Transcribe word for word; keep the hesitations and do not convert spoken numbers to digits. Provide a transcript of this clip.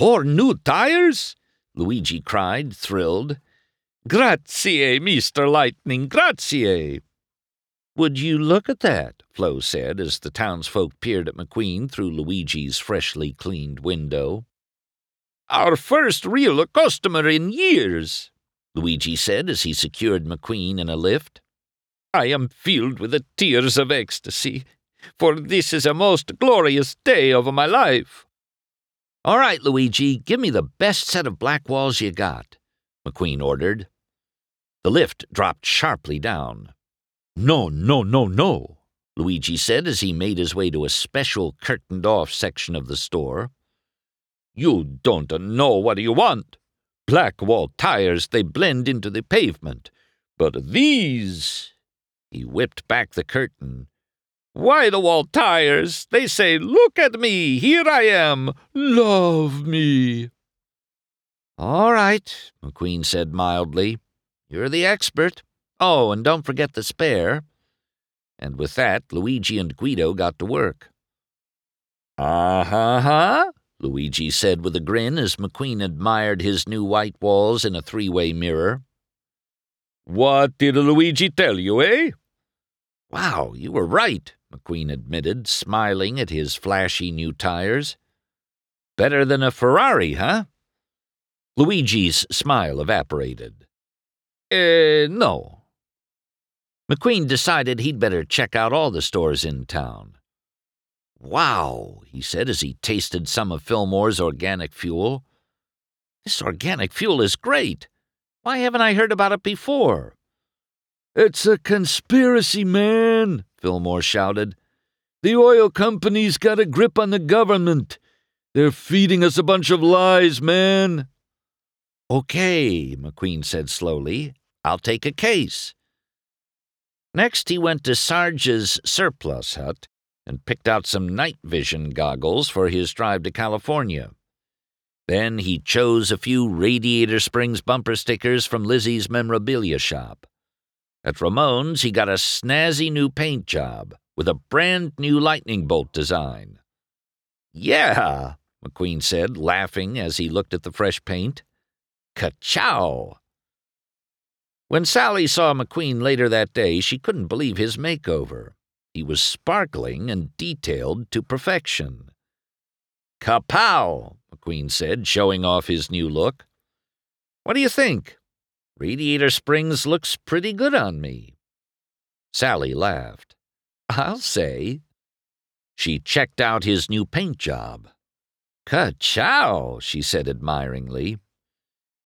Four new tires?" Luigi cried, thrilled. "Grazie, Mister Lightning, grazie." "Would you look at that?" Flo said as the townsfolk peered at McQueen through Luigi's freshly cleaned window. "Our first real customer in years," Luigi said as he secured McQueen in a lift. "I am filled with the tears of ecstasy, for this is a most glorious day of my life." "All right, Luigi, give me the best set of black walls you got," McQueen ordered. The lift dropped sharply down. "No, no, no, no," Luigi said as he made his way to a special curtained-off section of the store. "You don't know what you want. Black wall tires, they blend into the pavement. But these—" he whipped back the curtain. "Wide-wall tires, they say, 'Look at me, here I am, love me.'" "All right," McQueen said mildly. "You're the expert. Oh, and don't forget the spare." And with that, Luigi and Guido got to work. "Uh-huh-huh," Luigi said with a grin as McQueen admired his new white walls in a three-way mirror. "What did Luigi tell you, eh?" "Wow, you were right," McQueen admitted, smiling at his flashy new tires. "Better than a Ferrari, huh?" Luigi's smile evaporated. Eh, no." McQueen decided he'd better check out all the stores in town. "Wow," he said as he tasted some of Fillmore's organic fuel. "This organic fuel is great. Why haven't I heard about it before?" "It's a conspiracy, man," Fillmore shouted. "The oil company's got a grip on the government. They're feeding us a bunch of lies, man." "Okay," McQueen said slowly. "I'll take a case." Next, he went to Sarge's surplus hut and picked out some night vision goggles for his drive to California. Then he chose a few Radiator Springs bumper stickers from Lizzie's memorabilia shop. At Ramon's, he got a snazzy new paint job with a brand-new lightning bolt design. "Yeah," McQueen said, laughing as he looked at the fresh paint. "Ka-chow!" When Sally saw McQueen later that day, she couldn't believe his makeover. He was sparkling and detailed to perfection. "Kapow!" McQueen said, showing off his new look. "What do you think? Radiator Springs looks pretty good on me." Sally laughed. "I'll say." She checked out his new paint job. "Ka-chow!" she said admiringly.